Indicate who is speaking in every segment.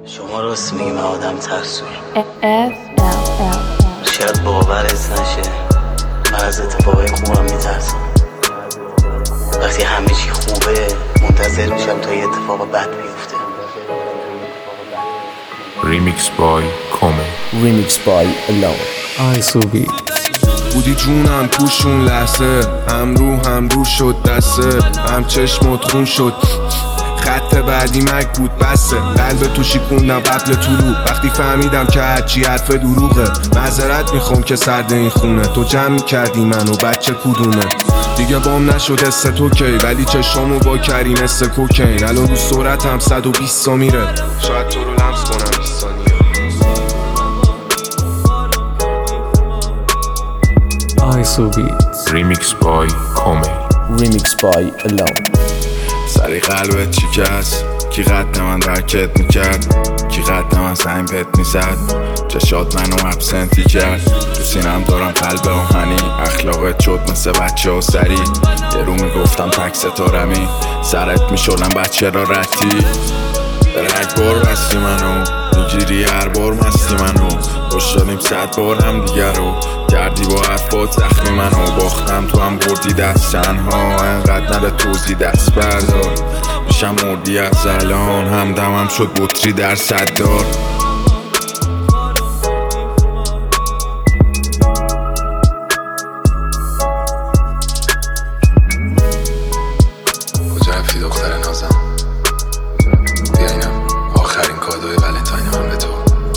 Speaker 1: شما راست میگی، من آدم ترسوی. شاید باورت نشه، من از اتفاقای خوبم میترسم. وقتی همه چی خوبه منتظر میشم تا یه اتفاق بد بیفته.
Speaker 2: Remix by Kome.
Speaker 3: Remix by Alone.
Speaker 4: آیسوبی
Speaker 5: بودی جونم توشون لحظه، هم رو شد دسته، هم چشمت خون شد. خط بعدی مک بود بسه، قلب تو شکوندم قبل طلوع. وقتی فهمیدم که هرچی حرف دروغه، معذرت میخوام که سرد این خونه. تو جمع کردی منو بچه کدومه، دیگه بام نشد حس تو کی، ولی چشامو با کری مثل کوکین. الان رو سرعتم 120 میره، شاید تو رو لمس کنم 20 ثانیه.
Speaker 4: آیسوبی
Speaker 2: Remix by Kome.
Speaker 3: Remix by Alone.
Speaker 5: سری قلبت شکست، کی قد من درکت میکرد، کی قد من زنگ بهت میزد، چشات منو ابسنتی کرد. تو سینم دارم قلب آهنی، اخلاقت شد مثل بچه ها سری. یه رو میگفتم تک ستارمی، سرت میشدم بچه را رتی. رگبار بستی منو، میگیری هر بار مستی منو. خوش شدیم 100 بار هم دیگر رو کردی با حرفات زخمی منو. باختم تو هم بردی دست، تنها انقدر نده توزی دست بردار. میشم مردی از الان، همدمم شد بطری در صدار.
Speaker 6: کجا رفتی دختر نازم؟ بیا اینم آخرین کادوی ولنتاین من به تو.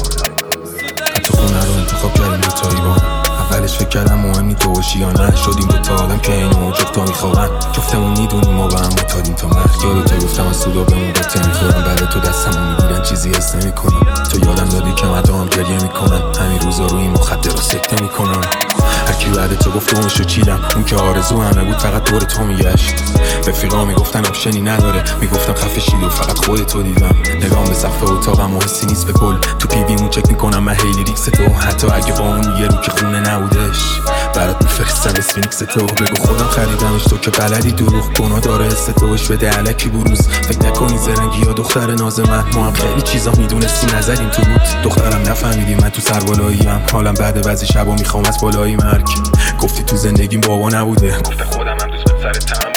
Speaker 7: حتی خونه رو انتخاب کردیم دوتایی با هم. اولش فکر کردم مهم نی تو باشی یا نه، شدیم دوتا آدم که اینو جفتا میخوابن. جفتمون میدونیم ما با هم متادیم تا مرگ. یادتو گفتم از سودا بمون قطعه میخورم، بعد تو دستمو میگیرن چیزی حس نمیکنم. تو یادم دادی که مدام گریه میکنم، همین روزا روی این مخدر رو سکته میکنم. هرکی بعد تو گفت اونشو چیدم، اون که آرزو همه بود فقط دور تو میگشت. رفیقا میگفتن آپشنی نداره، میگفتم خفه شید و فقط خودتو دیدم. نگام به صفحه اتاقم و حسی نیست به کل، تو پیویمون چک میکنم من هیلی ریکس تو. حتی اگه با اون یه رو که خونه نبودش، برات میفرستم اسفینکس تو. بگو خودم خریدمش، تو که بلدی دروغ گناه داره حس توش بده علکی بروز. فکر نکنی زرنگی یا دختر ناز من، ما هم خیلی چیزا میدونستی نظریم تو بود. دخترم نفهمیدی من تو سربالاییم، حالم بعد بعضی شبا میخوام از بالایی مرگ. گفتی تو زندگیم بابا نبوده، گفته خودم هم دوست به سر تم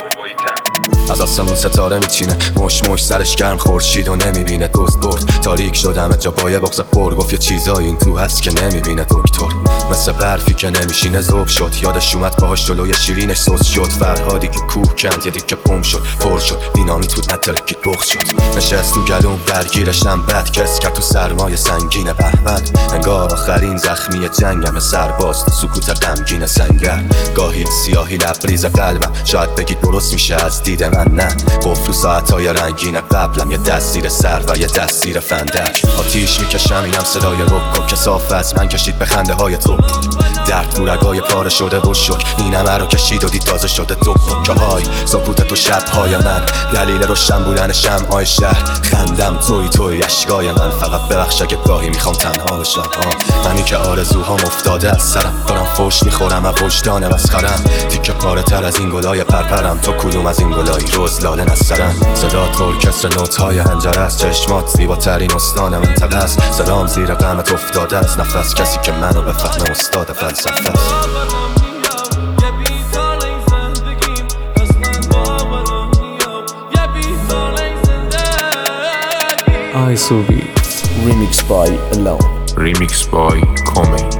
Speaker 8: از آسمون ستاره میچینه، مش سرش گرم خورشید و نمیبینه. دوست برد تاریک شدم جا پای بغض پر، گفت یه چیزایی این تو هست که نمیبینه دکتر. مثل برفی که نمیشینه ذوب شد، یادش اومد باهاش جلوی شیرینش سوس شد. فرهادی که کوه کند، یه دیگه پم شد پر شد، بینامی تو نترکید بغض شد. نشست تو گلوم درگیرشم بد کس کرد تو سرمای سنگین بهمن. انگار آخرین زخمی جنگم، سرباز سکوت غمگین سنگر. گاهی سیاهی لبریز قلبم، شاید بگید درست میشه از دید من نه. گفت تو ساعتهای رنگین قبلم، یه دست زیر سر و یه دست زیر فندک. آتیش میکشم اینم صدای رک که صاف از من کشید به خنده های تو. درد تو رگای پاره شده و شک، این همه رو کشید و دید تازه شده تو. که های سکوت تو شبهای من، دلیل روشن بودن شمعای شهر. خندم توی اشکای من، فقط ببخش اگه گاهی میخوام تنها بشم. منی که آرزوهام افتاده از سرم، دارم فوش میخورم از وجدان مسخرم. تیکه پاره تر از این گلای پرپرم، تو کدوم از این گلایی روز لاله نسترم. صدا تول کسر نوت‌های هنجره است، چشمات زیباترین استان منطقه است. سلام زیر قمت افتاده از نفس، کسی که منو بفهمه استاد فلسفه است.
Speaker 4: آیسوبی
Speaker 3: Remix by Alone.
Speaker 2: Remix by Kome.